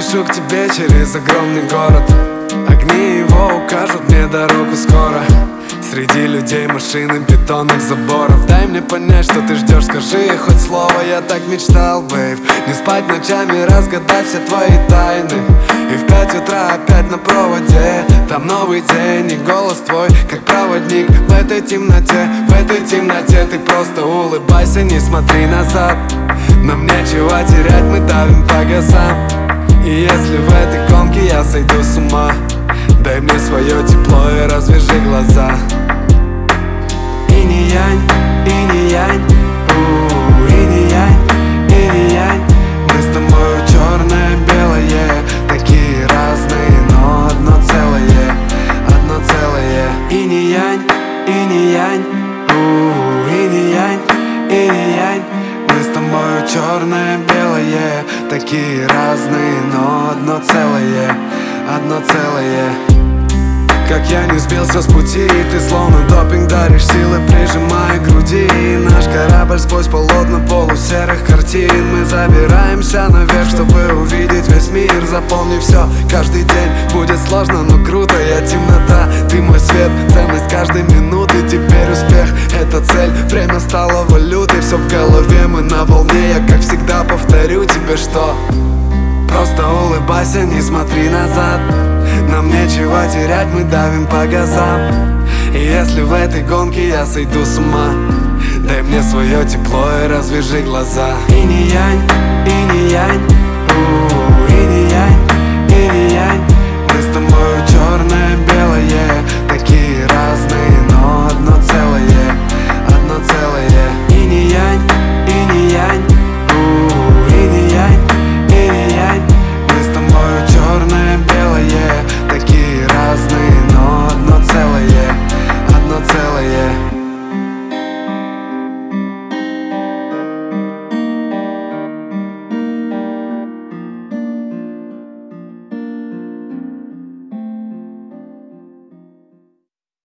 спешу к тебе через огромный город. Огни его укажут мне дорогу скоро. Среди людей, машин и бетонных заборов. Дай мне понять, что ты ждешь, скажи хоть слово. Я так мечтал, бейб, не спать ночами, разгадать все твои тайны. И в 5 утра опять на проводе. Там новый день и голос твой, как проводник. В этой темноте ты просто улыбайся, не смотри назад. Нам нечего терять, мы давим по газам. И если в этой гонке я сойду с ума, дай мне свое тепло и развяжи глаза. Инь-янь, инь-янь, инь-янь, инь-янь. Мы с тобой черное-белое, такие разные, но одно целое, одно целое. Инь-янь, инь-янь, инь-янь, инь-янь. Мы с тобой черное-белое, такие разные, но одно целое, одно целое. Как я не сбился с пути, ты словно допинг даришь силы, прижимая к груди. И наш корабль сквозь полотна полусерых картин. Мы забираемся наверх, чтобы увидеть весь мир. Запомни все, каждый день будет сложно, но круто. Я темнота, ты мой свет, ценность каждой минуты. Теперь успех — это цель, время стало валютой. Все в голове, мы на волне, я как всегда повторю тебе, что просто улыбайся, не смотри назад. Нам нечего терять, мы давим по газам. И если в этой гонке я сойду с ума, дай мне свое тепло и развяжи глаза. Инь-янь, инь-янь,